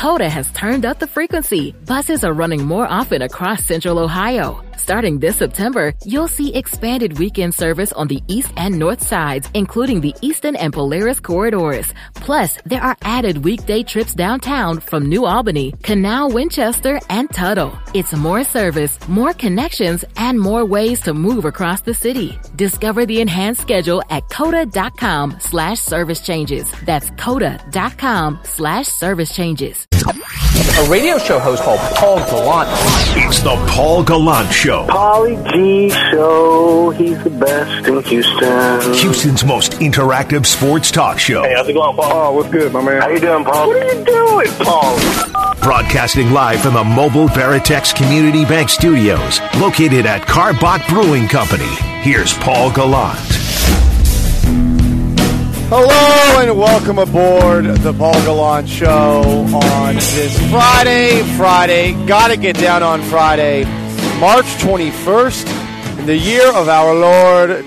Coda has turned up the frequency. Buses are running more often across Central Ohio. Starting this September, you'll see expanded weekend service on the east and north sides, including the Eastern and Polaris corridors. Plus, there are added weekday trips downtown from New Albany, Canal, Winchester, and Tuttle. It's more service, more connections, and more ways to move across the city. Discover the enhanced schedule at coda.com/service changes. That's coda.com/service changes. A radio show host called Paul Gallant. It's the Paul Gallant Show. Paulie G Show. He's the best in Houston. Houston's most interactive sports talk show. Hey, how's it going, Paul? Oh, what's good, my man? How you doing, Paul? What are you doing, Paul? Broadcasting live from the mobile Veritex Community Bank Studios, located at Karbach Brewing Company. Here's Paul Gallant. Hello and welcome aboard the Paul Gallant Show on this Friday. Gotta get down on Friday, March 21st, in the year of our Lord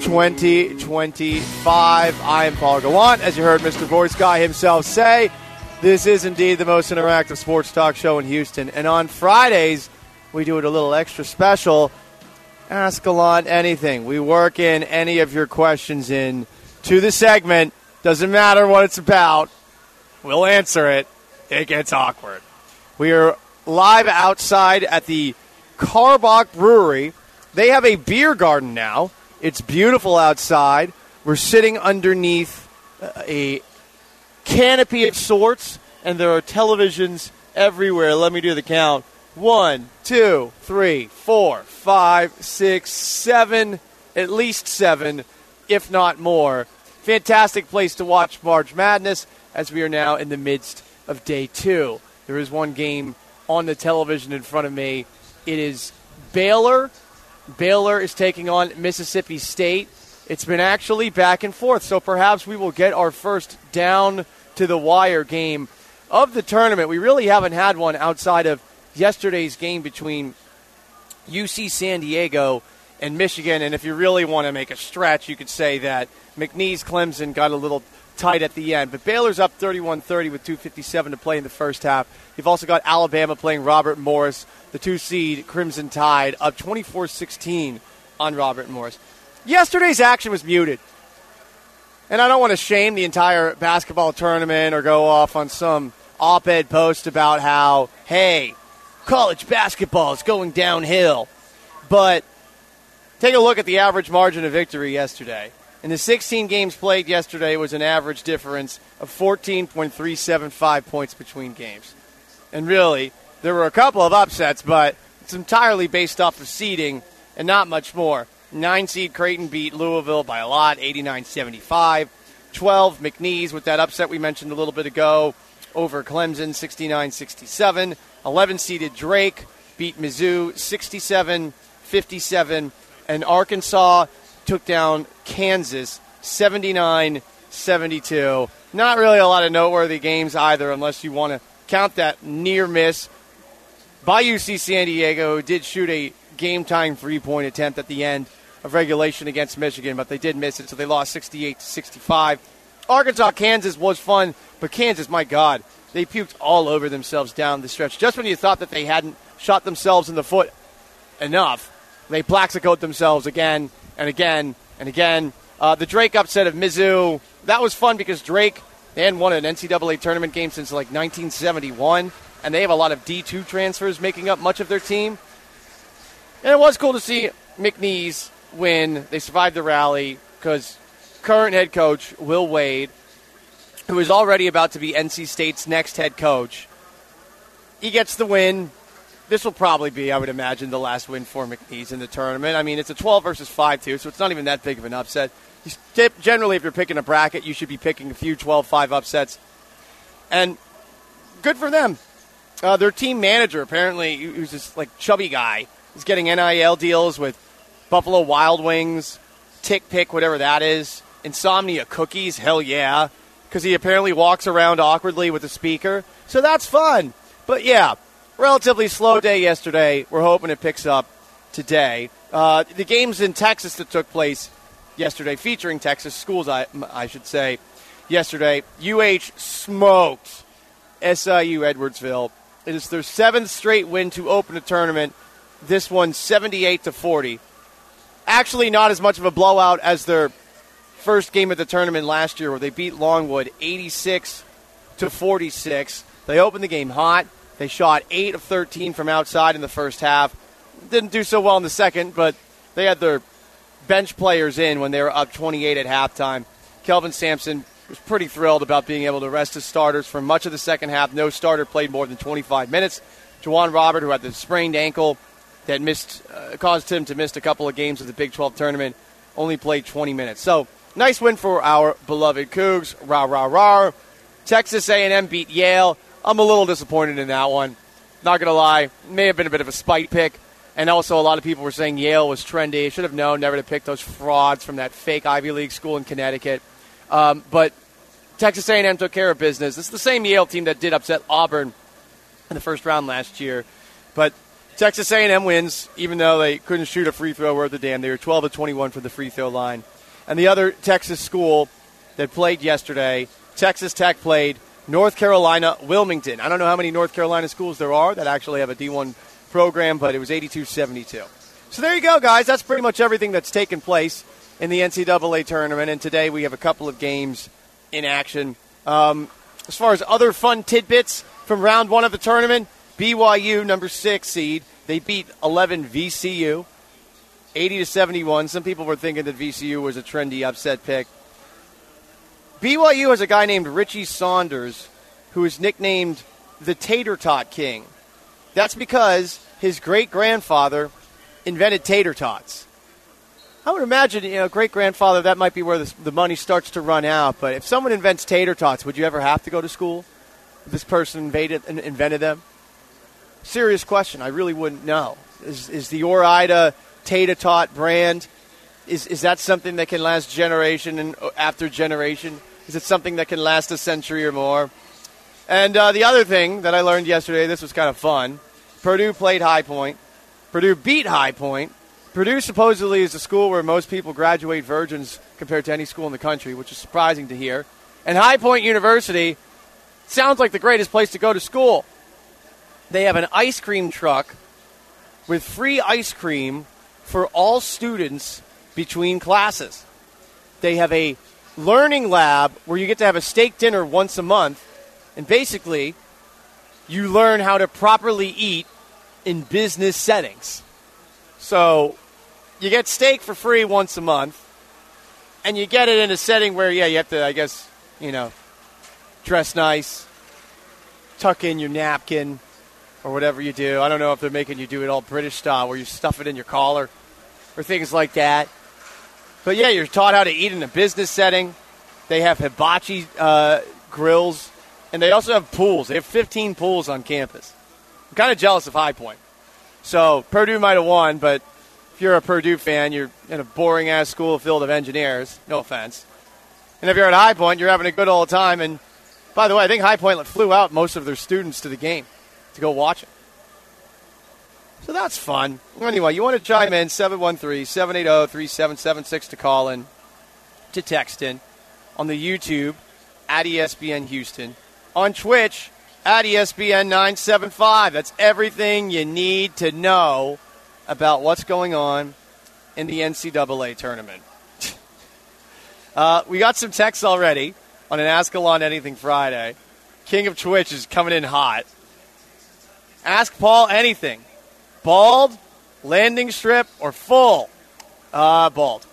2025. I am Paul Gallant. As you heard Mr. Voice Guy himself say, this is indeed the most interactive sports talk show in Houston. And on Fridays, we do it a little extra special. Ask Gallant anything. We work in any of your questions in to the segment. Doesn't matter what it's about. We'll answer it. It gets awkward. We are live outside at the Karbach Brewery. They have a beer garden now. It's beautiful outside. We're sitting underneath a canopy of sorts, and there are televisions everywhere. Let me do the count. 1, 2, 3, 4, 5, 6, 7, at least 7, if not more. Fantastic place to watch March Madness as we are now in the midst of day 2. There is one game on the television in front of me. It is Baylor. Baylor is taking on Mississippi State. It's been actually back and forth, so perhaps we will get our first down-to-the-wire game of the tournament. We really haven't had one outside of yesterday's game between UC San Diego and Michigan, and if you really want to make a stretch, you could say that McNeese Clemson got a little tight at the end. But Baylor's up 31-30 with 2:57 to play in the first half. You've also got Alabama playing Robert Morris, the 2-seed Crimson Tide, up 24-16 on Robert Morris. Yesterday's action was muted. And I don't want to shame the entire basketball tournament or go off on some op-ed post about how, hey, college basketball is going downhill. But take a look at the average margin of victory yesterday. In the 16 games played yesterday, it was an average difference of 14.375 points between games. And really, there were a couple of upsets, but it's entirely based off of seeding and not much more. 9-seed Creighton beat Louisville by a lot, 89-75. 12, McNeese with that upset we mentioned a little bit ago over Clemson, 69-67. 11-seeded Drake beat Mizzou, 67-57. And Arkansas took down Kansas, 79-72. Not really a lot of noteworthy games either, unless you want to count that near miss by UC San Diego, who did shoot a game-tying three-point attempt at the end of regulation against Michigan, but they did miss it, so they lost 68-65. Arkansas-Kansas was fun, but Kansas, my God, they puked all over themselves down the stretch. Just when you thought that they hadn't shot themselves in the foot enough, they plaxicoed themselves again and again and again. The Drake upset of Mizzou, that was fun because Drake, they hadn't won an NCAA tournament game since like 1971, and they have a lot of D2 transfers making up much of their team. And it was cool to see McNeese win. They survived the rally because current head coach Will Wade, who is already about to be NC State's next head coach, he gets the win. This will probably be, I would imagine, the last win for McNeese in the tournament. I mean, it's a 12 versus 5 too, so it's not even that big of an upset. Generally, if you're picking a bracket, you should be picking a few 12-5 upsets. And good for them. Their team manager, apparently, who's this like chubby guy, is getting NIL deals with Buffalo Wild Wings, Tick Pick, whatever that is, Insomnia Cookies, hell yeah, because he apparently walks around awkwardly with a speaker. So that's fun. But yeah, relatively slow day yesterday. We're hoping it picks up today. The games in Texas that took place yesterday, featuring Texas schools, I should say, yesterday, UH smoked SIU Edwardsville. It is their 7th straight win to open the tournament. This one 78-40. Actually, not as much of a blowout as their first game of the tournament last year, where they beat Longwood 86-46. They opened the game hot. They shot 8 of 13 from outside in the first half. Didn't do so well in the second, but they had their bench players in when they were up 28 at halftime. Kelvin Sampson was pretty thrilled about being able to rest his starters for much of the second half. No starter played more than 25 minutes. Juwan Robert, who had the sprained ankle that caused him to miss a couple of games of the Big 12 tournament, only played 20 minutes. So, nice win for our beloved Cougs. Rah, rah, rah. Texas A&M beat Yale. I'm a little disappointed in that one. Not going to lie. May have been a bit of a spite pick. And also a lot of people were saying Yale was trendy. Should have known never to pick those frauds from that fake Ivy League school in Connecticut. But Texas A&M took care of business. This is the same Yale team that did upset Auburn in the first round last year. But Texas A&M wins, even though they couldn't shoot a free throw worth a damn. They were 12-21 from the free throw line. And the other Texas school that played yesterday, Texas Tech played North Carolina Wilmington. I don't know how many North Carolina schools there are that actually have a D1 program, but it was 82-72. So there you go, guys. That's pretty much everything that's taken place in the NCAA tournament. And today we have a couple of games in action. As far as other fun tidbits from round one of the tournament, BYU, number 6 seed, they beat 11 VCU, 80-71. Some people were thinking that VCU was a trendy upset pick. BYU has a guy named Richie Saunders, who is nicknamed the Tater Tot King. That's because his great-grandfather invented tater tots. I would imagine, great-grandfather, that might be where the money starts to run out. But if someone invents tater tots, would you ever have to go to school? If this person invented them? Serious question. I really wouldn't know. Is the Ore-Ida tater tot brand, is that something that can last generation and after generation? Is it something that can last a century or more? And the other thing that I learned yesterday, this was kind of fun. Purdue played High Point. Purdue beat High Point. Purdue supposedly is a school where most people graduate virgins compared to any school in the country, which is surprising to hear. And High Point University sounds like the greatest place to go to school. They have an ice cream truck with free ice cream for all students between classes. They have a learning lab where you get to have a steak dinner once a month, and basically you learn how to properly eat in business settings. So you get steak for free once a month, and you get it in a setting where, you have to, I guess, dress nice, tuck in your napkin, or whatever you do. I don't know if they're making you do it all British style where you stuff it in your collar or things like that. But, you're taught how to eat in a business setting. They have hibachi grills, and they also have pools. They have 15 pools on campus. I'm kind of jealous of High Point. So Purdue might have won, but if you're a Purdue fan, you're in a boring-ass school filled of engineers. No offense. And if you're at High Point, you're having a good old time. And, by the way, I think High Point flew out most of their students to the game to go watch it. So that's fun. Anyway, you want to chime in, 713-780-3776 to call in, to text in. On the YouTube, at ESPN Houston. On Twitch, at ESPN 975. That's everything you need to know about what's going on in the NCAA tournament. We got some texts already on an Ask Alon Anything Friday. King of Twitch is coming in hot. Ask Paul anything. Bald, landing strip, or full? Bald.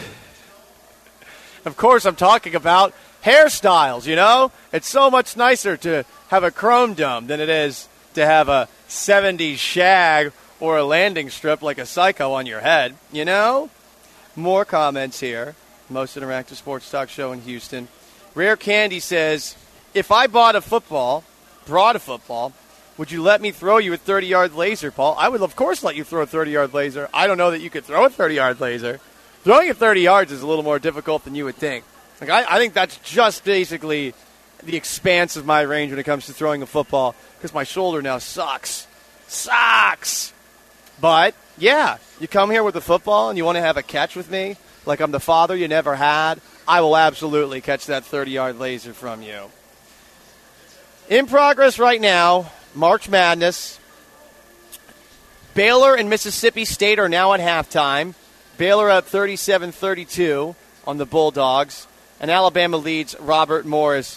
Of course, I'm talking about hairstyles, It's so much nicer to have a chrome dome than it is to have a 70s shag or a landing strip like a psycho on your head, More comments here. Most interactive sports talk show in Houston. Rare Candy says, if I brought a football, would you let me throw you a 30-yard laser, Paul? I would, of course, let you throw a 30-yard laser. I don't know that you could throw a 30-yard laser. Throwing it 30 yards is a little more difficult than you would think. I think that's just basically the expanse of my range when it comes to throwing a football because my shoulder now sucks. But, you come here with a football and you want to have a catch with me like I'm the father you never had, I will absolutely catch that 30-yard laser from you. In progress right now, March Madness. Baylor and Mississippi State are now at halftime. Baylor up 37-32 on the Bulldogs. And Alabama leads Robert Morris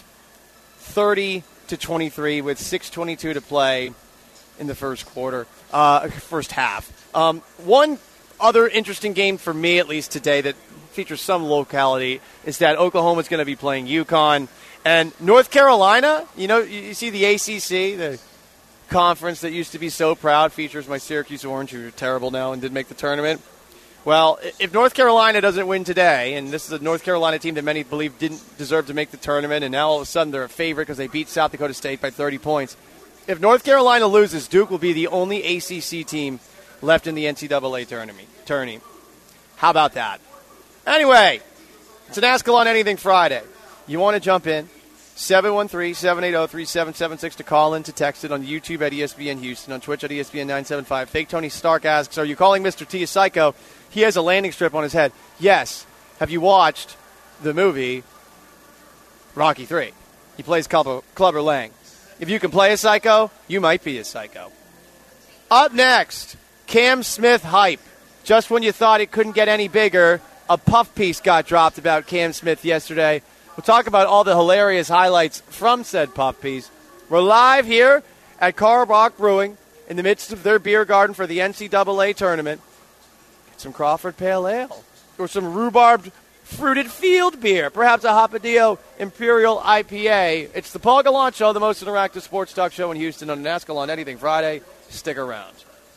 30-23 with 6:22 to play in the first half. One other interesting game for me, at least today, that features some locality is that Oklahoma's going to be playing UConn. And North Carolina, you see the ACC, the conference that used to be so proud, features my Syracuse Orange, who are terrible now and did make the tournament. Well, if North Carolina doesn't win today, and this is a North Carolina team that many believe didn't deserve to make the tournament, and now all of a sudden they're a favorite because they beat South Dakota State by 30 points. If North Carolina loses, Duke will be the only ACC team left in the NCAA tourney. How about that? Anyway, it's an Ask Alon Anything Friday. You want to jump in? 713-780-3776 to call in, to text it on YouTube at ESPN Houston, on Twitch at ESPN975. Fake Tony Stark asks, are you calling Mr. T a psycho? He has a landing strip on his head. Yes. Have you watched the movie Rocky III? He plays Clubber Lang. If you can play a psycho, you might be a psycho. Up next, Cam Smith hype. Just when you thought it couldn't get any bigger, a puff piece got dropped about Cam Smith yesterday. We'll talk about all the hilarious highlights from said puff piece. We're live here at Karbach Brewing in the midst of their beer garden for the NCAA tournament. Get some Crawford Pale Ale or some rhubarb fruited field beer, perhaps a Hopadillo Imperial IPA. It's the Paul Gallant Show, the most interactive sports talk show in Houston on an Ask Alon Anything Friday. Stick around.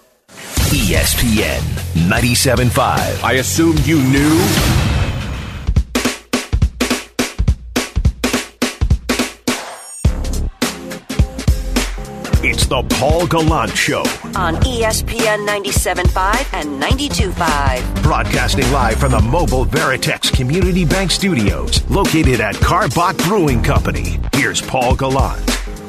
ESPN 97.5. I assumed you knew. It's the Paul Gallant Show on ESPN 97.5 and 92.5. Broadcasting live from the Mobile Veritex Community Bank Studios, located at Karbach Brewing Company. Here's Paul Gallant.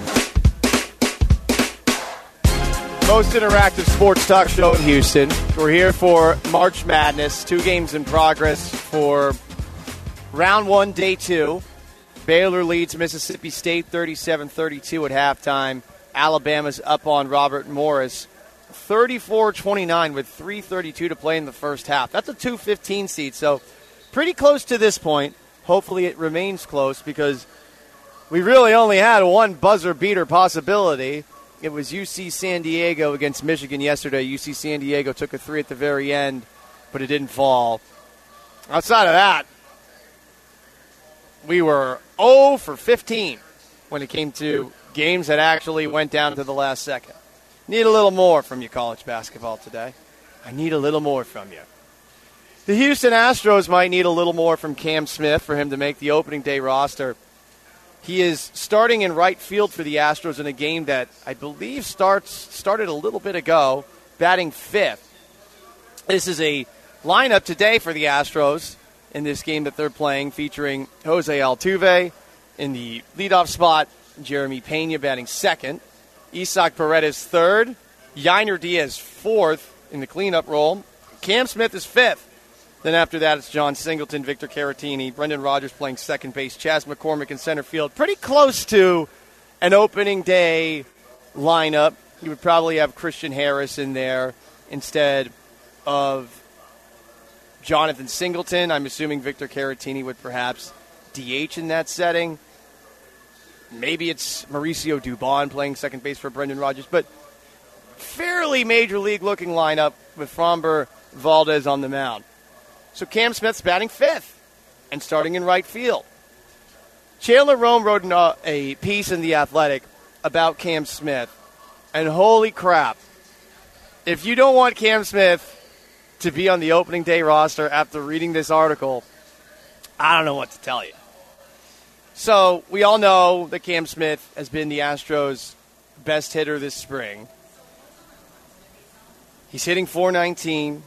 Most interactive sports talk show in Houston. We're here for March Madness. 2 games in progress for round 1, day 2. Baylor leads Mississippi State 37-32 at halftime. Alabama's up on Robert Morris 34-29 with 3:32 to play in the first half. That's a 2-15 seed, so pretty close to this point. Hopefully it remains close because we really only had one buzzer beater possibility. It was UC San Diego against Michigan yesterday. UC San Diego took a 3 at the very end, but it didn't fall. Outside of that, we were 0 for 15 when it came to games that actually went down to the last second. Need a little more from you, college basketball, today. I need a little more from you. The Houston Astros might need a little more from Cam Smith for him to make the opening day roster. He is starting in right field for the Astros in a game that I believe started a little bit ago, batting 5th. This is a lineup today for the Astros in this game that they're playing, featuring Jose Altuve in the leadoff spot, Jeremy Pena batting 2nd, Isaac Paredes 3rd, Yainer Diaz 4th in the cleanup role, Cam Smith is 5th. Then after that, it's John Singleton, Victor Caratini, Brendan Rodgers playing second base, Chas McCormick in center field. Pretty close to an opening day lineup. You would probably have Christian Harris in there instead of Jonathan Singleton. I'm assuming Victor Caratini would perhaps DH in that setting. Maybe it's Mauricio Dubon playing second base for Brendan Rodgers, but fairly major league looking lineup with Framber Valdez on the mound. So Cam Smith's batting 5th and starting in right field. Chandler Rome wrote a piece in The Athletic about Cam Smith, and holy crap, if you don't want Cam Smith to be on the opening day roster after reading this article, I don't know what to tell you. So we all know that Cam Smith has been the Astros' best hitter this spring. He's hitting .419,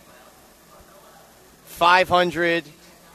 500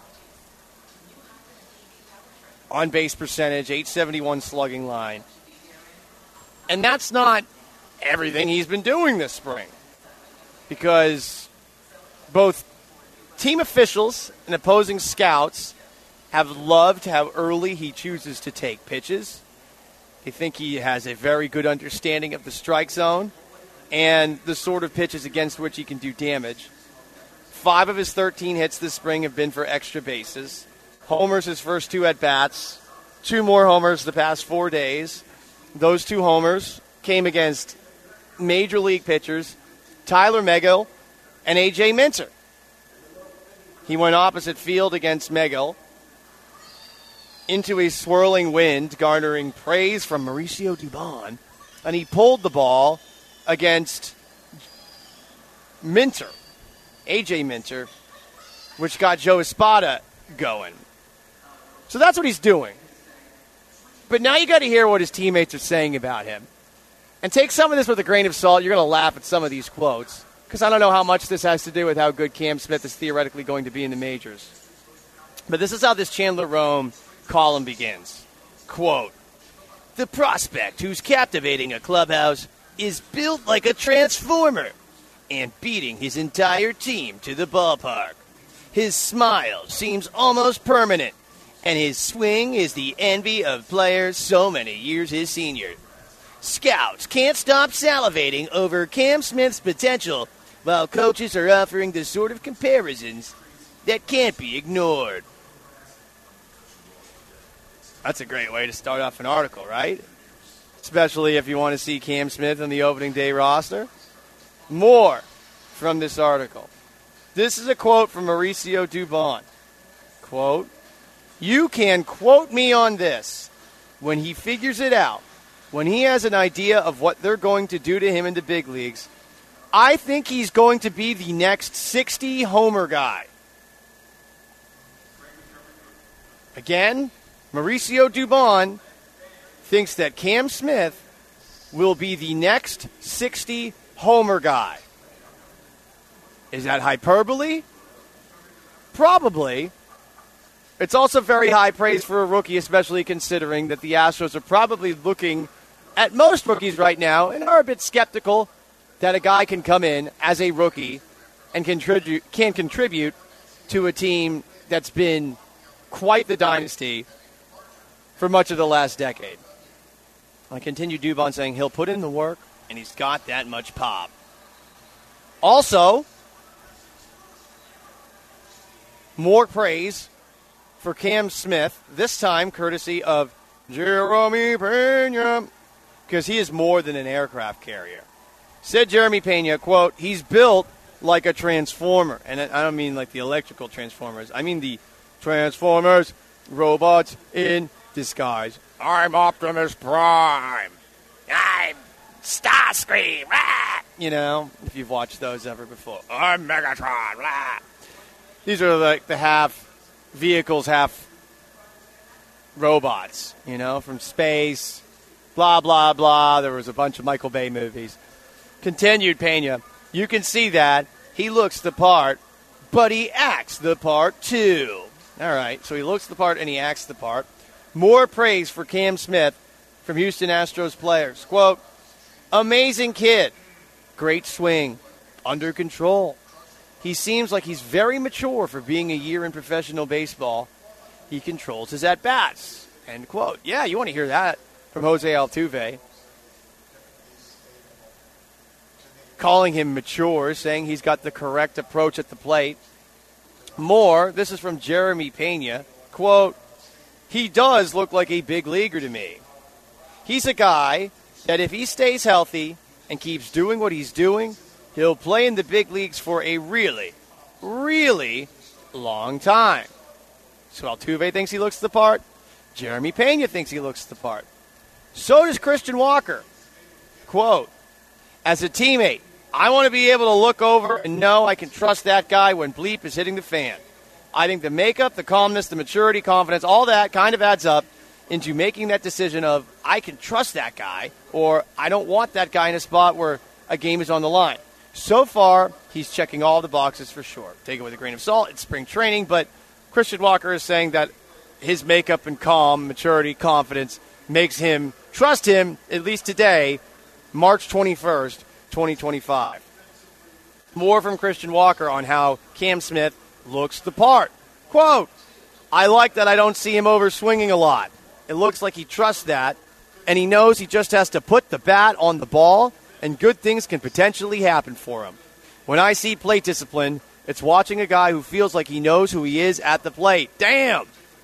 on base percentage, .871 slugging line. And that's not everything he's been doing this spring, because both team officials and opposing scouts have loved how early he chooses to take pitches. They think he has a very good understanding of the strike zone and the sort of pitches against which he can do damage. 5 of his 13 hits this spring have been for extra bases. Homers his first 2 at-bats. 2 more homers the past 4 days. Those 2 homers came against major league pitchers Tyler Megill and A.J. Minter. He went opposite field against Megill into a swirling wind, garnering praise from Mauricio Dubon, and he pulled the ball against Minter, A.J. Minter, which got Joe Espada going. So that's what he's doing. But now you got to hear what his teammates are saying about him. And take some of this with a grain of salt. You're going to laugh at some of these quotes, because I don't know how much this has to do with how good Cam Smith is theoretically going to be in the majors. But this is how this Chandler Rome column begins. Quote, "The prospect who's captivating a clubhouse is built like a transformer and beating his entire team to the ballpark. His smile seems almost permanent, and his swing is the envy of players so many years his senior. Scouts can't stop salivating over Cam Smith's potential, while coaches are offering the sort of comparisons that can't be ignored." That's a great way to start off an article, right? Especially if you want to see Cam Smith on the opening day roster. More from this article. This is a quote from Mauricio Dubon. Quote, "You can quote me on this. When he figures it out, when he has an idea of what they're going to do to him in the big leagues, I think he's going to be the next 60 homer guy." Again, Mauricio Dubon thinks that Cam Smith will be the next 60 homer guy. Is that hyperbole? Probably. It's also very high praise for a rookie, especially considering that the Astros are probably looking at most rookies right now and are a bit skeptical that a guy can come in as a rookie and can contribute to a team that's been quite the dynasty for much of the last decade. I continue Dubon saying he'll put in the work, and he's got that much pop. Also, more praise for Cam Smith, this time courtesy of Jeremy Pena, because he is more than an aircraft carrier. Said Jeremy Pena, quote, "He's built like a transformer." And I don't mean like the electrical transformers. I mean the Transformers, robots in disguise. "I'm Optimus Prime. I'm Starscream." Ah! You know, if you've watched those ever before. "I'm Megatron." Ah! These are like the half vehicles, half robots, you know, from space, blah, blah, blah. There was a bunch of Michael Bay movies. Continued Pena, "You can see that. He looks the part, but he acts the part too." All right, so he looks the part and he acts the part. More praise for Cam Smith from Houston Astros players. Quote, "Amazing kid. Great swing. Under control. He seems like he's very mature for being a year in professional baseball. He controls his at-bats." End quote. Yeah, you want to hear that from Jose Altuve. Calling him mature, saying he's got the correct approach at the plate. More, this is from Jeremy Pena. Quote, "He does look like a big leaguer to me. He's a guy that if he stays healthy and keeps doing what he's doing, he'll play in the big leagues for a really, really long time." So Altuve thinks he looks the part. Jeremy Pena thinks he looks the part. So does Christian Walker. Quote, "As a teammate, I want to be able to look over and know I can trust that guy when bleep is hitting the fan. I think the makeup, the calmness, the maturity, confidence, all that kind of adds up into making that decision of I can trust that guy or I don't want that guy in a spot where a game is on the line." So far, he's checking all the boxes for sure. Take it with a grain of salt. It's spring training, but Christian Walker is saying that his makeup and calm, maturity, confidence makes him trust him, at least today, March 21st, 2025. More from Christian Walker on how Cam Smith looks the part. Quote, "I like that I don't see him over swinging a lot. It looks like he trusts that, and he knows he just has to put the bat on the ball, and good things can potentially happen for him. When I see plate discipline, it's watching a guy who feels like he knows who he is at the plate. Damn!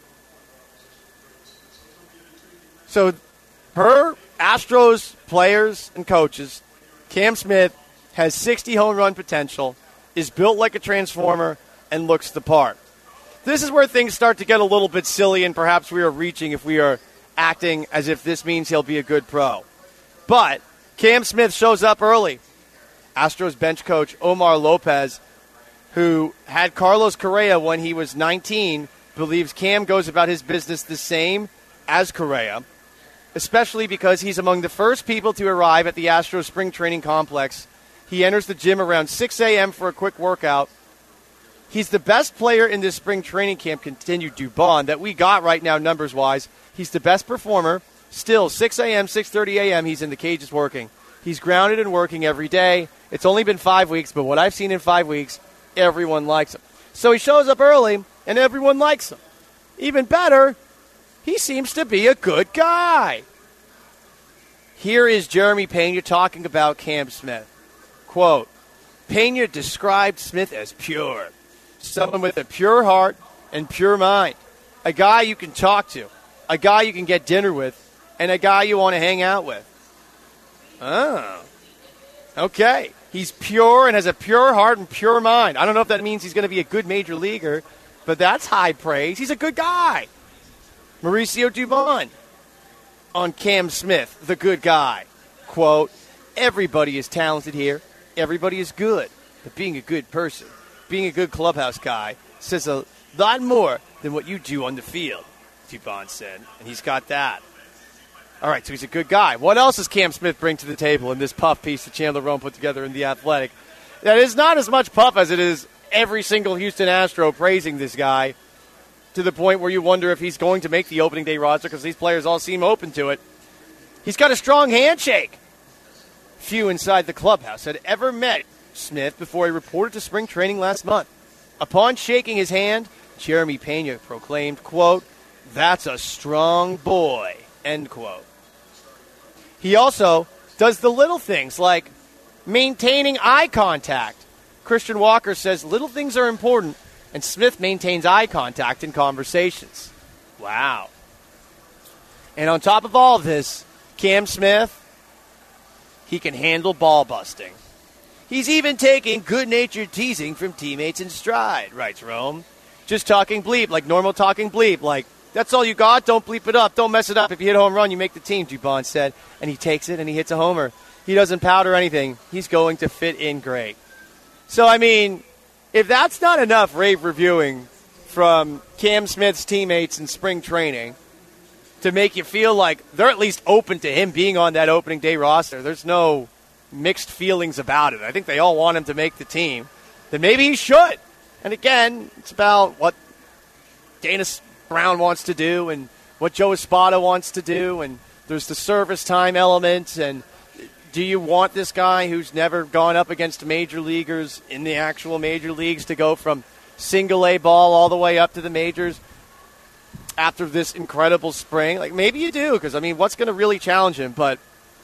So, per Astros players and coaches, Cam Smith has 60 home run potential, is built like a transformer, and looks the part. This is where things start to get a little bit silly, and perhaps we are reaching if we are acting as if this means he'll be a good pro. But Cam Smith shows up early. Astros bench coach Omar Lopez, who had Carlos Correa when he was 19, believes Cam goes about his business the same as Correa, especially because he's among the first people to arrive at the Astros spring training complex. He enters the gym around 6 a.m. for a quick workout. He's the best player in this spring training camp, continued Dubon, that we got right now numbers-wise. He's the best performer. Still, 6 a.m., 6:30 a.m., he's in the cages working. He's grounded and working every day. It's only been 5 weeks, but what I've seen in 5 weeks, everyone likes him. So he shows up early, and everyone likes him. Even better, he seems to be a good guy. Here is Jeremy Pena talking about Cam Smith. Quote, Pena described Smith as pure. Someone with a pure heart and pure mind. A guy you can talk to. A guy you can get dinner with. And a guy you want to hang out with. Oh. Okay. He's pure and has a pure heart and pure mind. I don't know if that means he's going to be a good major leaguer, but that's high praise. He's a good guy. Mauricio Dubon on Cam Smith, the good guy. Quote, everybody is talented here. Everybody is good. But being a good person, being a good clubhouse guy, says a lot more than what you do on the field, Dubon said. And he's got that. All right, so he's a good guy. What else does Cam Smith bring to the table in this puff piece that Chandler Rome put together in The Athletic? That is not as much puff as it is every single Houston Astro praising this guy to the point where you wonder if he's going to make the opening day roster because these players all seem open to it. He's got a strong handshake. Few inside the clubhouse had ever met Smith before he reported to spring training last month. Upon shaking his hand, Jeremy Pena proclaimed, quote, that's a strong boy, end quote. He also does the little things like maintaining eye contact. Christian Walker says little things are important, and Smith maintains eye contact in conversations. Wow. And on top of all of this, Cam Smith, he can handle ball busting. He's even taking good-natured teasing from teammates in stride, writes Rome. Just talking bleep, like normal talking bleep, like, that's all you got? Don't bleep it up. Don't mess it up. If you hit a home run, you make the team, Dubon said. And he takes it and he hits a homer. He doesn't pout or anything. He's going to fit in great. So, I mean, if that's not enough rave reviewing from Cam Smith's teammates in spring training to make you feel like they're at least open to him being on that opening day roster, there's no mixed feelings about it. I think they all want him to make the team. Then maybe he should. And again, it's about what Dana Brown wants to do and what Joe Espada wants to do, and there's the service time element, and do you want this guy who's never gone up against major leaguers in the actual major leagues to go from single A ball all the way up to the majors after this incredible spring? Like, maybe you do, because, I mean, what's going to really challenge him? But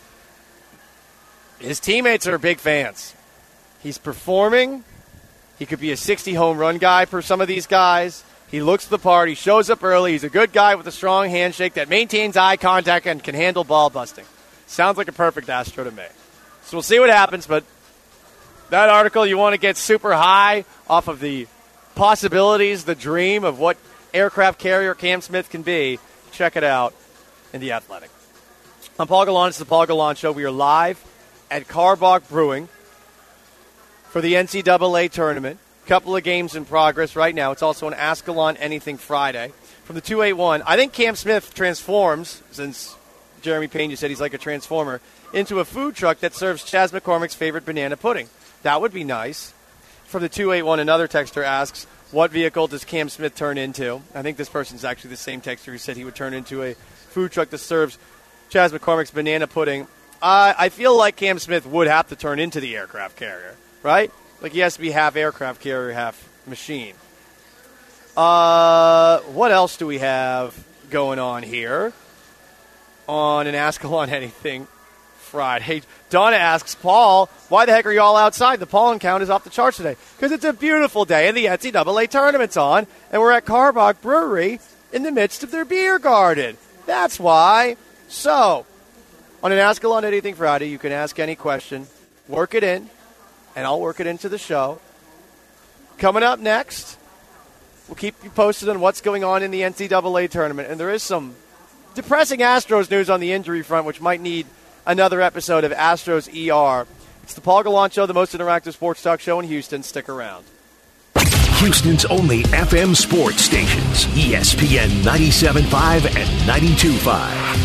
his teammates are big fans. He's performing. He could be a 60 home run guy for some of these guys. He looks the part. He shows up early. He's a good guy with a strong handshake that maintains eye contact and can handle ball busting. Sounds like a perfect Astro to me. So we'll see what happens, but that article, you want to get super high off of the possibilities, the dream of what aircraft carrier Cam Smith can be, check it out in The Athletic. I'm Paul Gallant. It's the Paul Gallant Show. We are live at Karbach Brewing for the NCAA tournament. Couple of games in progress right now. It's also an Ask Gallant Anything Friday. From the 281, I think Cam Smith transforms, since Jeremy Pena said he's like a transformer, into a food truck that serves Chas McCormick's favorite banana pudding. That would be nice. From the 281, another texter asks, what vehicle does Cam Smith turn into? I think this person's actually the same texter who said he would turn into a food truck that serves Chas McCormick's banana pudding. I feel like Cam Smith would have to turn into the aircraft carrier, right? Like, he has to be half aircraft carrier, half machine. What else do we have going on here? on an Ask Alon Anything Friday. Donna asks, Paul, why the heck are you all outside? The pollen count is off the charts today. Because it's a beautiful day and the NCAA tournament's on, and we're at Karbach Brewery in the midst of their beer garden. That's why. So, on an Ask Alon Anything Friday, you can ask any question, work it in, and I'll work it into the show. Coming up next, we'll keep you posted on what's going on in the NCAA tournament, and there is some depressing Astros news on the injury front, which might need another episode of Astros ER. It's the Paul Gallant Show, the most interactive sports talk show in Houston. Stick around. Houston's only FM sports stations, ESPN 97.5 and 92.5.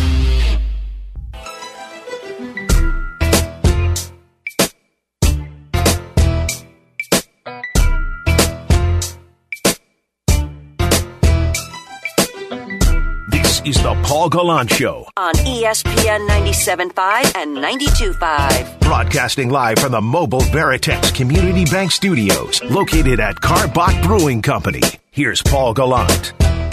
Is the Paul Gallant Show on ESPN 97.5 and 92.5. Broadcasting live from the mobile Veritex Community Bank Studios, located at Karbach Brewing Company. Here's Paul Gallant.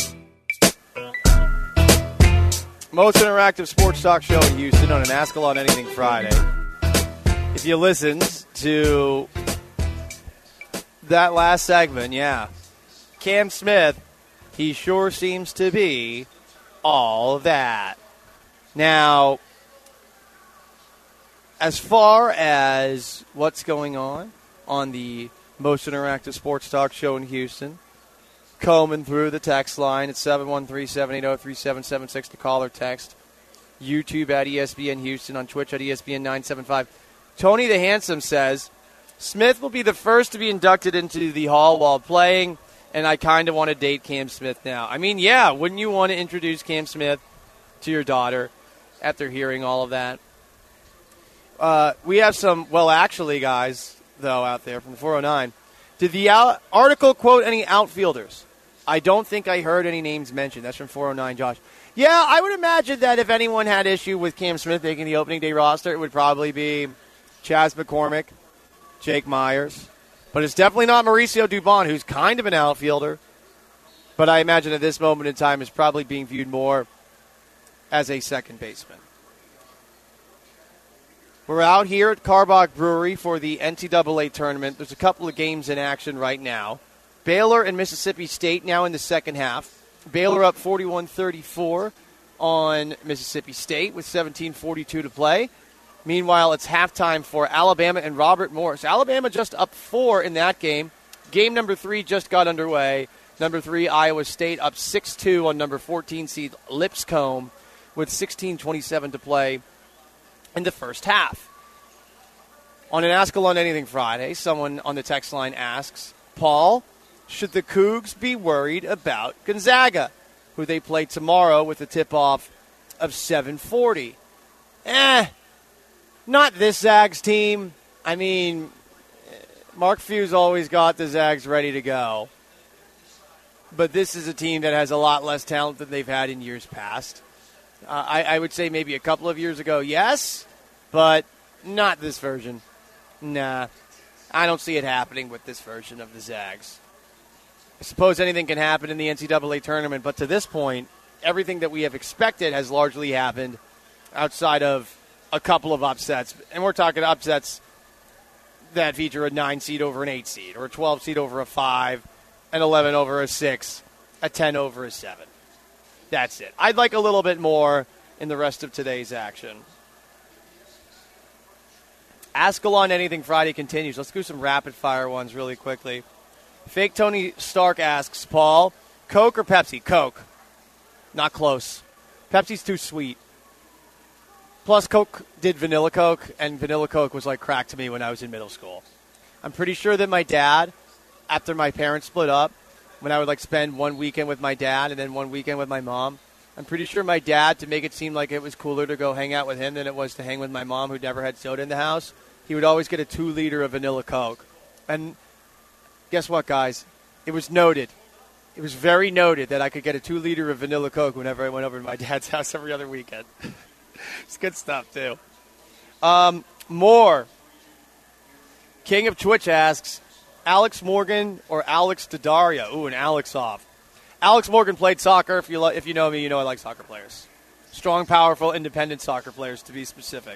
Most interactive sports talk show in Houston on an Ask Alon Anything Friday. If you listened to that last segment, yeah, Cam Smith, he sure seems to be all that. Now, as far as what's going on the most interactive sports talk show in Houston, combing through the text line at 713-780-3776 to call or text. YouTube at ESPN Houston, on Twitch at ESPN 975. Tony the Handsome says, Smith will be the first to be inducted into the Hall while playing, and I kind of want to date Cam Smith now. I mean, yeah, wouldn't you want to introduce Cam Smith to your daughter after hearing all of that? We have some, well, actually, guys, though, out there from the 409. Did the article quote any outfielders? I don't think I heard any names mentioned. That's from 409, Josh. Yeah, I would imagine that if anyone had issue with Cam Smith making the opening day roster, it would probably be Chas McCormick, Jake Myers. But it's definitely not Mauricio Dubon, who's kind of an outfielder. But I imagine at this moment in time is probably being viewed more as a second baseman. We're out here at Karbach Brewery for the NCAA tournament. There's a couple of games in action right now. Baylor and Mississippi State now in the second half. Baylor up 41-34 on Mississippi State with 17:42 to play. Meanwhile, it's halftime for Alabama and Robert Morris. Alabama just up 4 in that game. Game number 3 just got underway. Number 3, Iowa State up 6-2 on number 14 seed Lipscomb with 16:27 to play in the first half. On an Ask Alon Anything Friday, someone on the text line asks, Paul, should the Cougs be worried about Gonzaga, who they play tomorrow with a tip-off of 7:40? Not this Zags team. I mean, Mark Few's always got the Zags ready to go. But this is a team that has a lot less talent than they've had in years past. I would say maybe a couple of years ago, yes, but not this version. Nah, I don't see it happening with this version of the Zags. I suppose anything can happen in the NCAA tournament, but to this point, everything that we have expected has largely happened outside of a couple of upsets. And we're talking upsets that feature a 9 seed over an 8 seed, or a 12 seed over a 5, an 11 over a 6, a 10 over a 7. That's it. I'd like a little bit more in the rest of today's action. Ask Alon Anything Friday continues. Let's do some rapid-fire ones really quickly. Fake Tony Stark asks, Paul, Coke or Pepsi? Coke. Not close. Pepsi's too sweet. Plus, Coke did Vanilla Coke, and Vanilla Coke was like crack to me when I was in middle school. I'm pretty sure that my dad, after my parents split up, when I would like spend one weekend with my dad and then one weekend with my mom, I'm pretty sure my dad, to make it seem like it was cooler to go hang out with him than it was to hang with my mom, who never had soda in the house, he would always get a 2-liter of Vanilla Coke. And guess what, guys? It was noted. It was very noted that I could get a 2-liter of Vanilla Coke whenever I went over to my dad's house every other weekend. It's good stuff, too. More. King of Twitch asks, Alex Morgan or Alex Daddario? Ooh, an Alex off. Alex Morgan played soccer. If you know me, you know I like soccer players. Strong, powerful, independent soccer players, to be specific.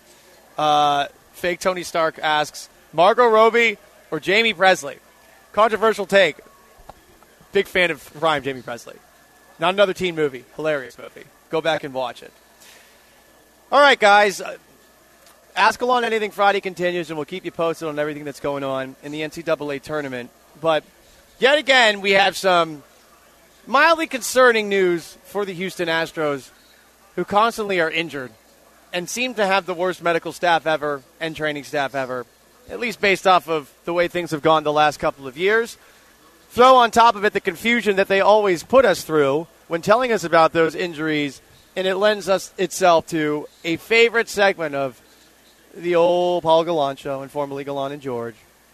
Fake Tony Stark asks, Margot Robbie or Jamie Presley? Controversial take. Big fan of Prime Jamie Presley. Not another teen movie. Hilarious movie. Go back and watch it. All right, guys. Ask Alon Anything Friday continues, and we'll keep you posted on everything that's going on in the NCAA tournament. But yet again, we have some mildly concerning news for the Houston Astros, who constantly are injured and seem to have the worst medical staff ever and training staff ever, at least based off of the way things have gone the last couple of years. Throw on top of it the confusion that they always put us through when telling us about those injuries, and it lends itself to a favorite segment of the old Paul Gallant Show, and formerly Gallant and George,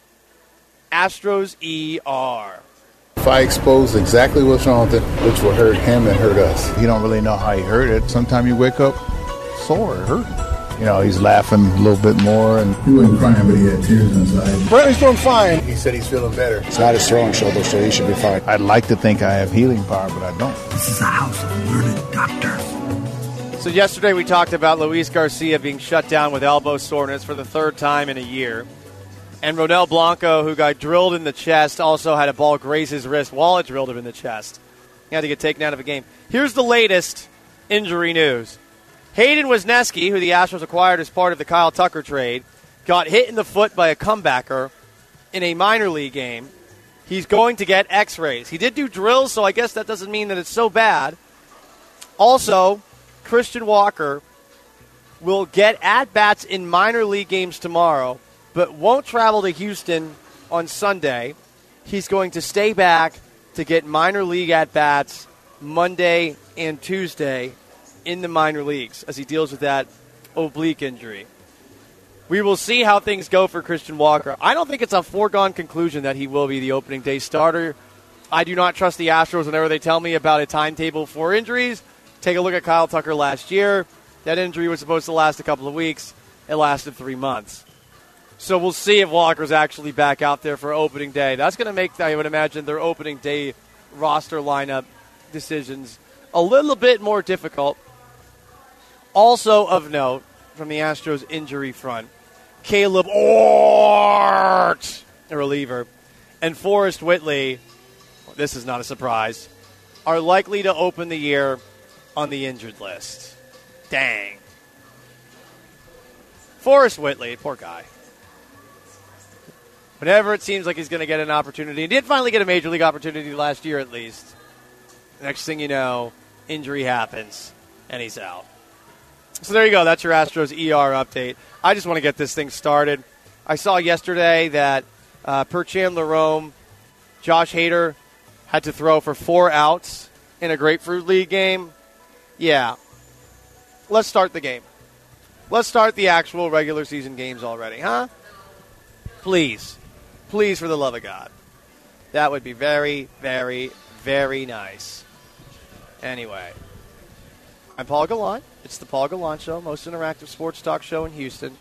Astros ER. If I expose exactly what's wrong with it, which will hurt him and hurt us. You don't really know how he hurt it. Sometimes you wake up sore, hurting. You know, he's laughing a little bit more. And he wasn't crying, but he had tears inside. Bradley's doing fine. He said he's feeling better. It's not his throwing shoulder, so he should be fine. I'd like to think I have healing power, but I don't. This is a house of learned doctors. So yesterday we talked about Luis Garcia being shut down with elbow soreness for the third time in a year. And Ronel Blanco, who got drilled in the chest, also had a ball graze his wrist while it drilled him in the chest. He had to get taken out of a game. Here's the latest injury news. Hayden Wesneski, who the Astros acquired as part of the Kyle Tucker trade, got hit in the foot by a comebacker in a minor league game. He's going to get x-rays. He did do drills, so I guess that doesn't mean that it's so bad. Also, Christian Walker will get at-bats in minor league games tomorrow, but won't travel to Houston on Sunday. He's going to stay back to get minor league at-bats Monday and Tuesday in the minor leagues as he deals with that oblique injury. We will see how things go for Christian Walker. I don't think it's a foregone conclusion that he will be the opening day starter. I do not trust the Astros whenever they tell me about a timetable for injuries. Take a look at Kyle Tucker last year. That injury was supposed to last a couple of weeks. It lasted 3 months. So we'll see if Walker's actually back out there for opening day. That's going to make, I would imagine, their opening day roster lineup decisions a little bit more difficult. Also of note, from the Astros injury front, Caleb Ort, a reliever, and Forrest Whitley, this is not a surprise, are likely to open the year on the injured list. Dang. Forrest Whitley, poor guy. Whenever it seems like he's going to get an opportunity, he did finally get a major league opportunity last year at least. Next thing you know, injury happens, and he's out. So there you go. That's your Astros ER update. I just want to get this thing started. I saw yesterday that per Chandler Rome, Josh Hader had to throw for 4 outs in a Grapefruit League game. Yeah. Let's start the game. Let's start the actual regular season games already, huh? Please. Please, for the love of God. That would be very, very, very nice. Anyway. I'm Paul Gallant. It's the Paul Gallant Show, most interactive sports talk show in Houston.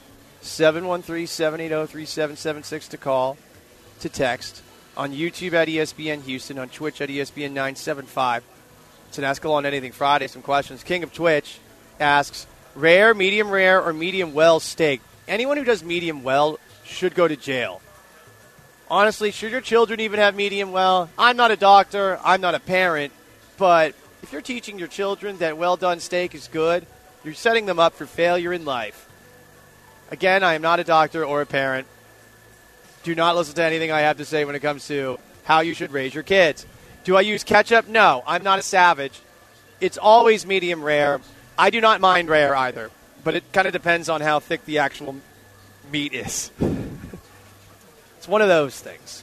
713-780-3776 to call, to text. On YouTube at ESPN Houston, on Twitch at ESPN 975. It's an Ask Gallant Anything Friday. Some questions. King of Twitch asks, rare, medium rare, or medium well steak? Anyone who does medium well should go to jail. Honestly, should your children even have medium well? I'm not a doctor. I'm not a parent. But if you're teaching your children that well-done steak is good, you're setting them up for failure in life. Again, I am not a doctor or a parent. Do not listen to anything I have to say when it comes to how you should raise your kids. Do I use ketchup? No, I'm not a savage. It's always medium rare. I do not mind rare either, but it kind of depends on how thick the actual meat is. It's one of those things.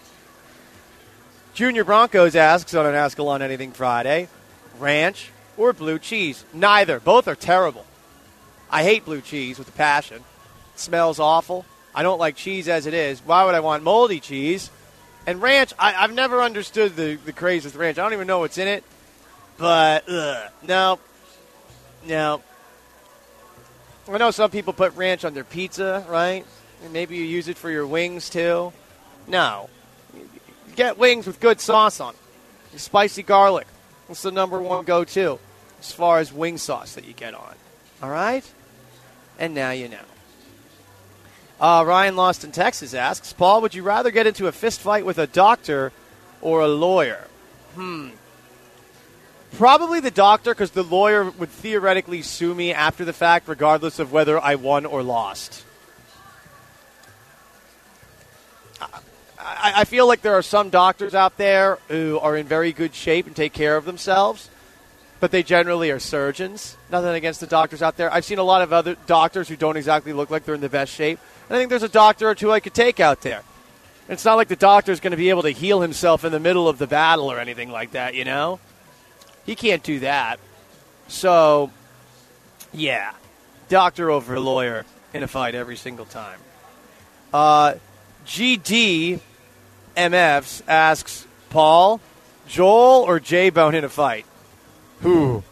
Junior Broncos asks on an Ask Gallant Anything Friday, ranch or blue cheese? Neither. Both are terrible. I hate blue cheese with a passion. It smells awful. I don't like cheese as it is. Why would I want moldy cheese? And ranch, I've never understood the craze with ranch. I don't even know what's in it. But, no. I know some people put ranch on their pizza, right? And maybe you use it for your wings, too. No. You get wings with good sauce on it. Spicy garlic. That's the number one go-to. as far as wing sauce that you get on. All right? And now you know. Ryan Lost in Texas asks, Paul, would you rather get into a fist fight with a doctor or a lawyer? Probably the doctor, because the lawyer would theoretically sue me after the fact, regardless of whether I won or lost. I feel like there are some doctors out there who are in very good shape and take care of themselves, but they generally are surgeons. Nothing against the doctors out there. I've seen a lot of other doctors who don't exactly look like they're in the best shape. And I think there's a doctor or two I could take out there. It's not like the doctor's going to be able to heal himself in the middle of the battle or anything like that, you know? He can't do that. So, yeah, doctor over lawyer in a fight every single time. GD MFs asks, Paul, Joel or J-Bone in a fight? Who?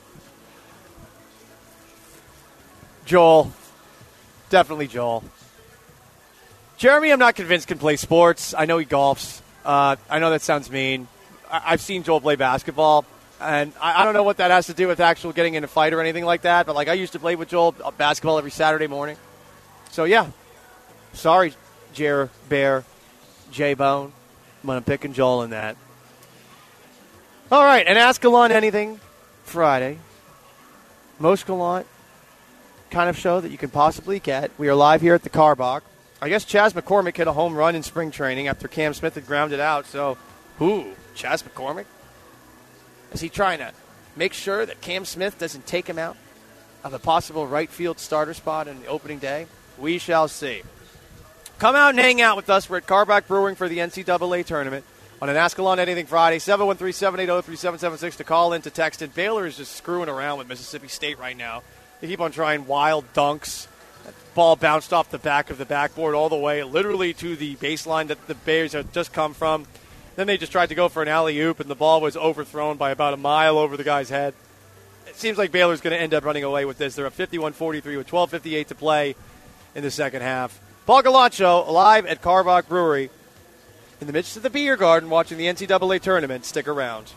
Joel. Definitely Joel. Jeremy, I'm not convinced, can play sports. I know he golfs. I know that sounds mean. I've seen Joel play basketball, and I don't know what that has to do with actual getting in a fight or anything like that, but like I used to play with Joel basketball every Saturday morning. So, yeah. Sorry, Bear, J-Bone. I'm picking Joel in that. All right, and Ask Gallant Anything Friday. Most gallant kind of show that you can possibly get. We are live here at the Carbach. I guess Chas McCormick hit a home run in spring training after Cam Smith had grounded out. So, Chas McCormick? Is he trying to make sure that Cam Smith doesn't take him out of a possible right field starter spot in the opening day? We shall see. Come out and hang out with us. We're at Carbach Brewing for the NCAA tournament on an Ask Gallant Anything Friday, 713-780-3776 to call in, to text in. Baylor is just screwing around with Mississippi State right now. They keep on trying wild dunks. That ball bounced off the back of the backboard all the way, literally to the baseline that the Bears had just come from. Then they just tried to go for an alley-oop, and the ball was overthrown by about a mile over the guy's head. It seems like Baylor's going to end up running away with this. They're up 51-43 with 12:58 to play in the second half. Paul Gallant Show, live at Carbach Brewery in the midst of the beer garden, watching the NCAA tournament. Stick around.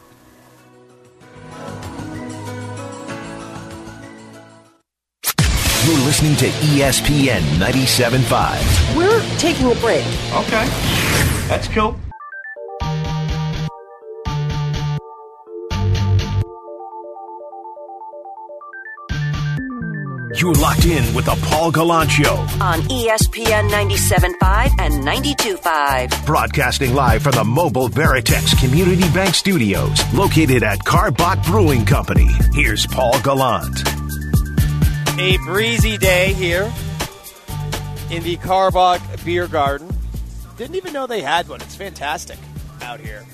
You're listening to ESPN 97.5. We're taking a break. Okay. That's cool. You're locked in with the Paul Gallant Show on ESPN 97.5 and 92.5. Broadcasting live from the mobile Veritex Community Bank Studios, located at Carbach Brewing Company. Here's Paul Gallant. A breezy day here in the Carbach Beer Garden. Didn't even know they had one. It's fantastic out here.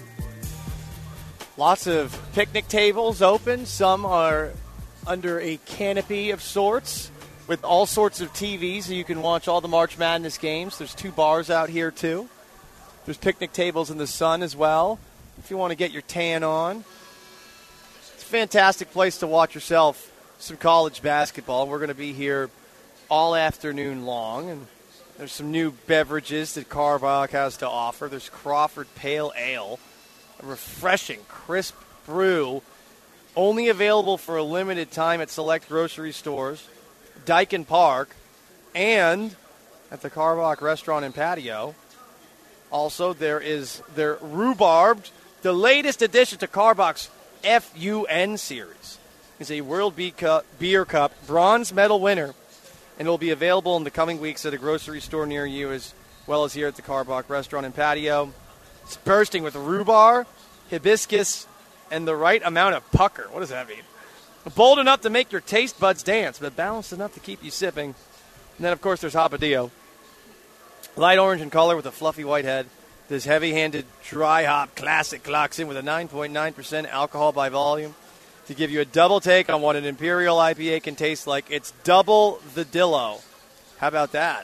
Lots of picnic tables open. Some are under a canopy of sorts with all sorts of TVs so you can watch all the March Madness games. There's 2 bars out here, too. There's picnic tables in the sun as well if you want to get your tan on. It's a fantastic place to watch yourself some college basketball. We're going to be here all afternoon long, and there's some new beverages that Carbach has to offer. There's Crawford Pale Ale, a refreshing, crisp brew, only available for a limited time at select grocery stores, Dyken Park, and at the Carbach Restaurant and Patio. Also, there is their Rhubarbed, the latest addition to Carbach's FUN series. It's a World Beer Cup bronze medal winner, and it will be available in the coming weeks at a grocery store near you, as well as here at the Carbach Restaurant and Patio. It's bursting with rhubarb, hibiscus, and the right amount of pucker. What does that mean? Bold enough to make your taste buds dance, but balanced enough to keep you sipping. And then, of course, there's Hopadillo. Light orange in color with a fluffy white head. This heavy-handed dry hop classic clocks in with a 9.9% alcohol by volume to give you a double take on what an Imperial IPA can taste like. It's double the Dillo. How about that?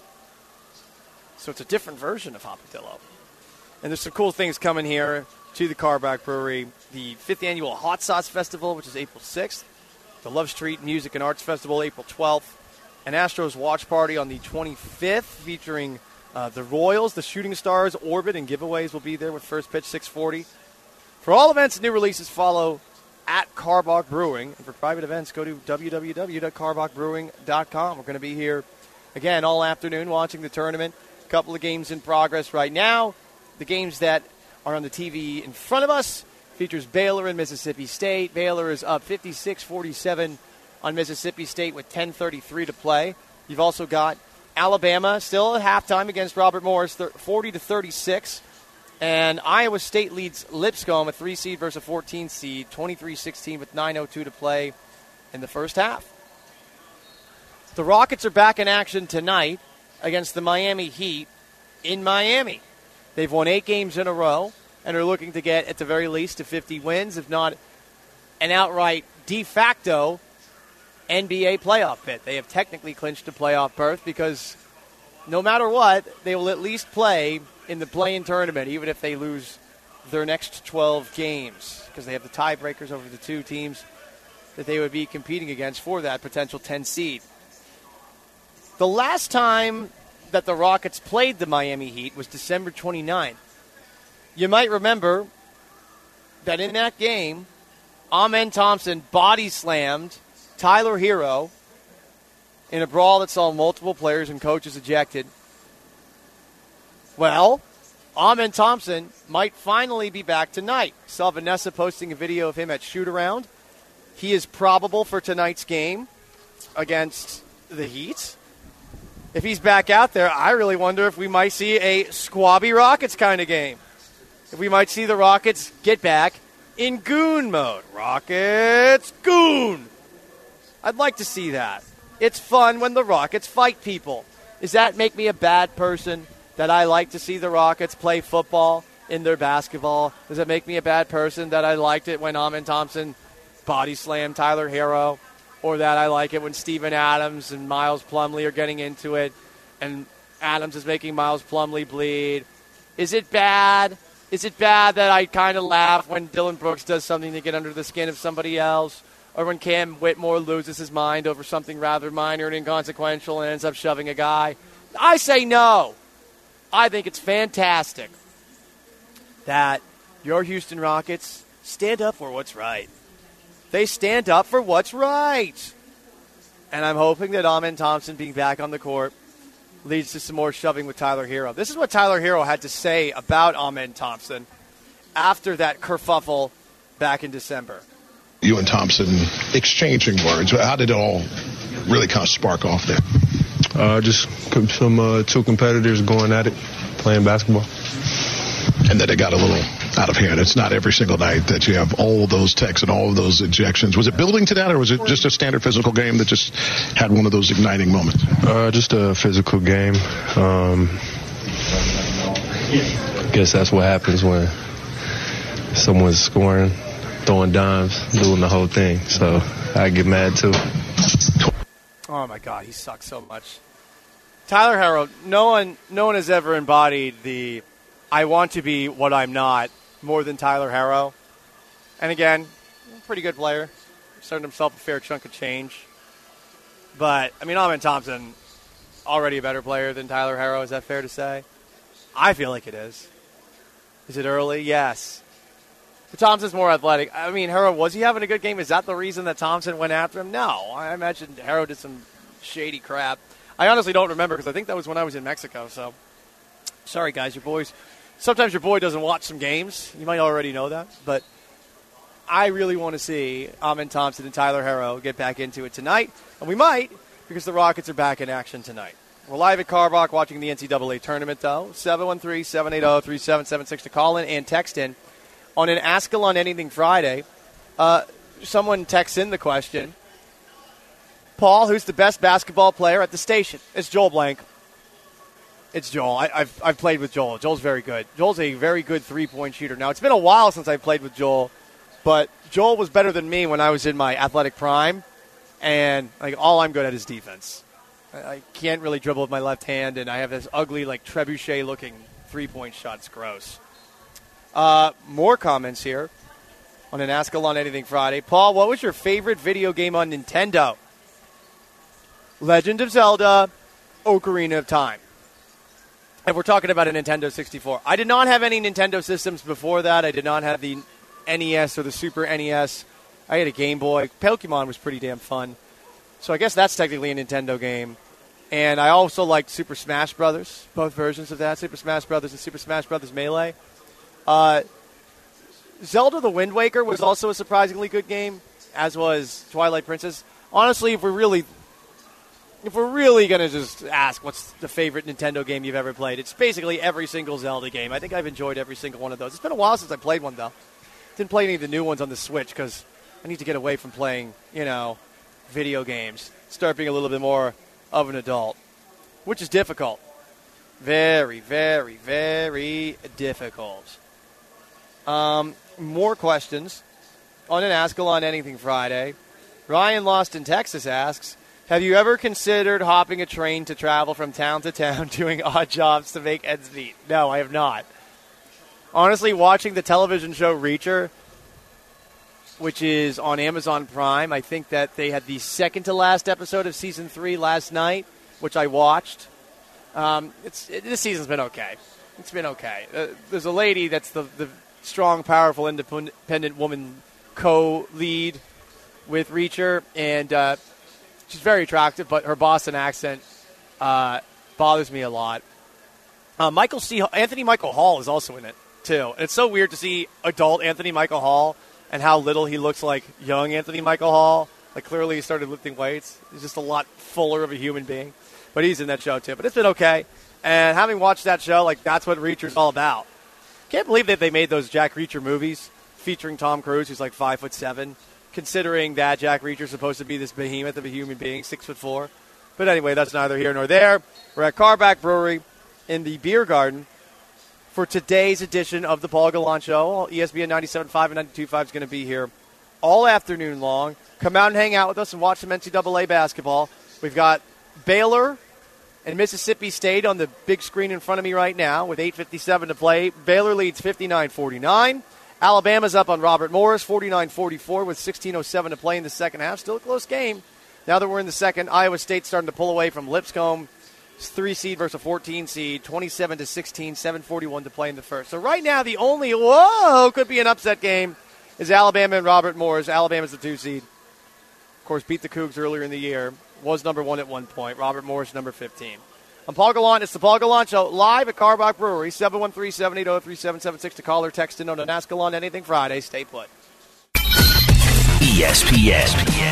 So it's a different version of Hopadillo. And there's some cool things coming here to the Carbach Brewery. The 5th Annual Hot Sauce Festival, which is April 6th. The Love Street Music and Arts Festival, April 12th. An Astros Watch Party on the 25th, featuring the Royals, the Shooting Stars, Orbit, and giveaways will be there with first pitch 6:40. For all events and new releases, follow at Carbach Brewing. And for private events, go to www.carbachbrewing.com. We're going to be here again all afternoon watching the tournament. A couple of games in progress right now. The games that are on the TV in front of us features Baylor and Mississippi State. Baylor is up 56-47 on Mississippi State with 10:33 to play. You've also got Alabama still at halftime against Robert Morris, 40-36. And Iowa State leads Lipscomb, a 3 seed versus a 14 seed, 23-16 with 9:02 to play in the first half. The Rockets are back in action tonight against the Miami Heat in Miami. They've won 8 games in a row and are looking to get, at the very least, to 50 wins, if not an outright de facto NBA playoff bid. They have technically clinched a playoff berth because no matter what, they will at least play in the play-in tournament, even if they lose their next 12 games, because they have the tiebreakers over the 2 teams that they would be competing against for that potential 10 seed. The last time that the Rockets played the Miami Heat was December 29th. You might remember that in that game, Amen Thompson body slammed Tyler Hero in a brawl that saw multiple players and coaches ejected. Well, Amen Thompson might finally be back tonight. Saw Vanessa posting a video of him at shoot-around. He is probable for tonight's game against the Heat. If he's back out there, I really wonder if we might see a squabby Rockets kind of game. If we might see the Rockets get back in goon mode. Rockets, goon! I'd like to see that. It's fun when the Rockets fight people. Does that make me a bad person that I like to see the Rockets play football in their basketball? Does it make me a bad person that I liked it when Amen Thompson body slammed Tyler Hero? Or that I like it when Steven Adams and Miles Plumlee are getting into it and Adams is making Miles Plumlee bleed? Is it bad? Is it bad that I kind of laugh when Dylan Brooks does something to get under the skin of somebody else? Or when Cam Whitmore loses his mind over something rather minor and inconsequential and ends up shoving a guy? I say no. I think it's fantastic that your Houston Rockets stand up for what's right. They stand up for what's right. And I'm hoping that Amen Thompson being back on the court leads to some more shoving with Tyler Hero. This is what Tyler Hero had to say about Amen Thompson after that kerfuffle back in December. You and Thompson exchanging words. How did it all really kind of spark off there? Just some 2 competitors going at it, playing basketball. And then it got a little out of hand. It's not every single night that you have all those texts and all of those ejections. Was it building to that, or was it just a standard physical game that just had one of those igniting moments? Just a physical game. Guess that's what happens when someone's scoring, throwing dimes, doing the whole thing. So I get mad too. Oh my God, he sucks so much. Tyler Hero, no one has ever embodied the I want to be what I'm not more than Tyler Hero. And again, pretty good player. He's earned himself a fair chunk of change. But, I mean, Amen Thompson, already a better player than Tyler Hero. Is that fair to say? I feel like it is. Is it early? Yes. But Thompson's more athletic. I mean, Hero, was he having a good game? Is that the reason that Thompson went after him? No. I imagine Hero did some shady crap. I honestly don't remember because I think that was when I was in Mexico. So, sorry, guys. Sometimes your boy doesn't watch some games. You might already know that. But I really want to see Amen Thompson and Tyler Hero get back into it tonight. And we might because the Rockets are back in action tonight. We're live at Carbach watching the NCAA tournament, though. 713-780-3776 to call in and text in. On an Ask Alon Anything Friday, someone texts in the question, Paul, who's the best basketball player at the station? It's Joel Blank. It's Joel. I've played with Joel. Joel's very good. Joel's a very good three-point shooter. Now, it's been a while since I played with Joel, but Joel was better than me when I was in my athletic prime, and all I'm good at is defense. I can't really dribble with my left hand, and I have this ugly, trebuchet-looking three-point shot. It's gross. More comments here on an Ask Alon Anything Friday. Paul, what was your favorite video game on Nintendo? Legend of Zelda, Ocarina of Time. And we're talking about a Nintendo 64. I did not have any Nintendo systems before that. I did not have the NES or the Super NES. I had a Game Boy. Pokemon was pretty damn fun. So I guess that's technically a Nintendo game. And I also liked Super Smash Brothers, both versions of that, Super Smash Brothers and Super Smash Brothers Melee. Zelda The Wind Waker was also a surprisingly good game, as was Twilight Princess. Honestly, if we're really going to just ask what's the favorite Nintendo game you've ever played, it's basically every single Zelda game. I think I've enjoyed every single one of those. It's been a while since I played one, though. Didn't play any of the new ones on the Switch because I need to get away from playing, video games. Start being a little bit more of an adult, which is difficult. Very, very, very difficult. More questions on an Ask Alon Anything Friday. Ryan Lost in Texas asks, have you ever considered hopping a train to travel from town to town doing odd jobs to make ends meet? No, I have not. Honestly, watching the television show Reacher, which is on Amazon Prime, I think that they had the second to last episode of Season 3 last night, which I watched. This season's been okay. It's been okay. There's a lady that's the strong, powerful, independent woman co-lead with Reacher, and she's very attractive, but her Boston accent bothers me a lot. Anthony Michael Hall is also in it, too. And it's so weird to see adult Anthony Michael Hall and how little he looks like young Anthony Michael Hall. Like, clearly he started lifting weights. He's just a lot fuller of a human being. But he's in that show, too. But it's been okay. And having watched that show, that's what Reacher's all about. Can't believe that they made those Jack Reacher movies featuring Tom Cruise, who's 5'7", considering that Jack Reacher's supposed to be this behemoth of a human being, 6'4". But anyway, that's neither here nor there. We're at Carback Brewery in the Beer Garden for today's edition of the Paul Gallant Show. ESPN 97.5 and 92.5 is going to be here all afternoon long. Come out and hang out with us and watch some NCAA basketball. We've got Baylor and Mississippi State on the big screen in front of me right now with 8:57 to play. Baylor leads 59-49. Alabama's up on Robert Morris, 49-44 with 16:07 to play in the second half. Still a close game. Now that we're in the second, Iowa State's starting to pull away from Lipscomb. It's 3 seed versus a 14 seed, 27-16, 7:41 to play in the first. So right now the only, could be an upset game is Alabama and Robert Morris. Alabama's the 2 seed. Of course, beat the Cougs earlier in the year. Was number 1 at one point. Robert Morris, number 15. I'm Paul Gallant. It's the Paul Gallant Show live at Carbach Brewery, 713-780-3776 to call or text in on an Ask Gallant Anything Friday. Stay put. ESPN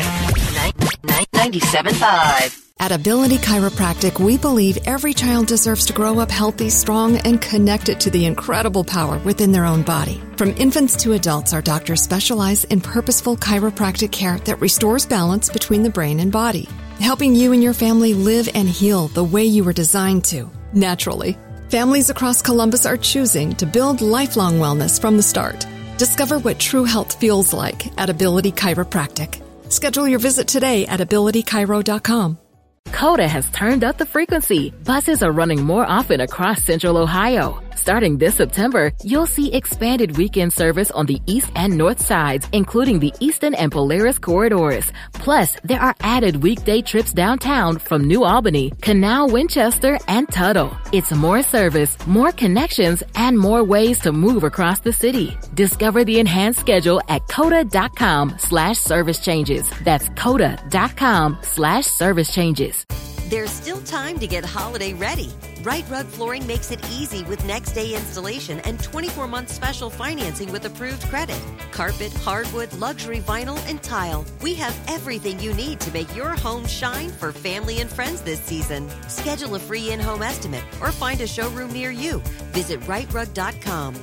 97.5. At Ability Chiropractic, we believe every child deserves to grow up healthy, strong, and connected to the incredible power within their own body. From infants to adults, our doctors specialize in purposeful chiropractic care that restores balance between the brain and body, helping you and your family live and heal the way you were designed to, naturally. Families across Columbus are choosing to build lifelong wellness from the start. Discover what true health feels like at Ability Chiropractic. Schedule your visit today at abilitychiro.com. Coda has turned up the frequency. Buses are running more often across Central Ohio. Starting this September, you'll see expanded weekend service on the east and north sides, including the Eastern and Polaris corridors. Plus, there are added weekday trips downtown from New Albany, Canal, Winchester, and Tuttle. It's more service, more connections, and more ways to move across the city. Discover the enhanced schedule at coda.com/service changes. That's coda.com/service changes. There's still time to get holiday ready. Right Rug Flooring makes it easy with next-day installation and 24-month special financing with approved credit. Carpet, hardwood, luxury vinyl, and tile. We have everything you need to make your home shine for family and friends this season. Schedule a free in-home estimate or find a showroom near you. Visit rightrug.com,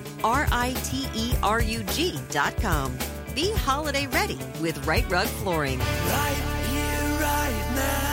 RITERUG.com. Be holiday ready with Right Rug Flooring. Right here, right now.